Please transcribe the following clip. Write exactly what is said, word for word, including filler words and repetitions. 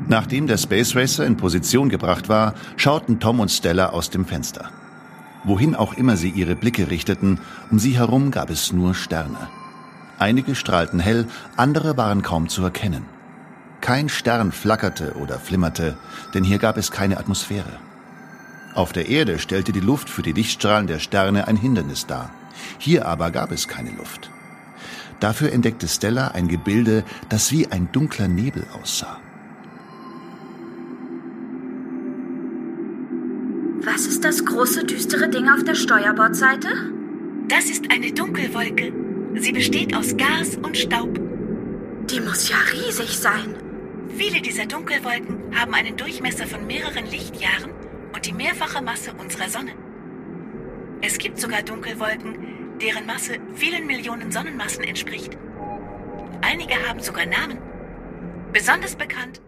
Nachdem der Space Racer in Position gebracht war, schauten Tom und Stella aus dem Fenster. Wohin auch immer sie ihre Blicke richteten, um sie herum gab es nur Sterne. Einige strahlten hell, andere waren kaum zu erkennen. Kein Stern flackerte oder flimmerte, denn hier gab es keine Atmosphäre. Auf der Erde stellte die Luft für die Lichtstrahlen der Sterne ein Hindernis dar. Hier aber gab es keine Luft. Dafür entdeckte Stella ein Gebilde, das wie ein dunkler Nebel aussah. Was ist das große, düstere Ding auf der Steuerbordseite? Das ist eine Dunkelwolke. Sie besteht aus Gas und Staub. Die muss ja riesig sein. Viele dieser Dunkelwolken haben einen Durchmesser von mehreren Lichtjahren und die mehrfache Masse unserer Sonne. Es gibt sogar Dunkelwolken, deren Masse vielen Millionen Sonnenmassen entspricht. Einige haben sogar Namen. Besonders bekannt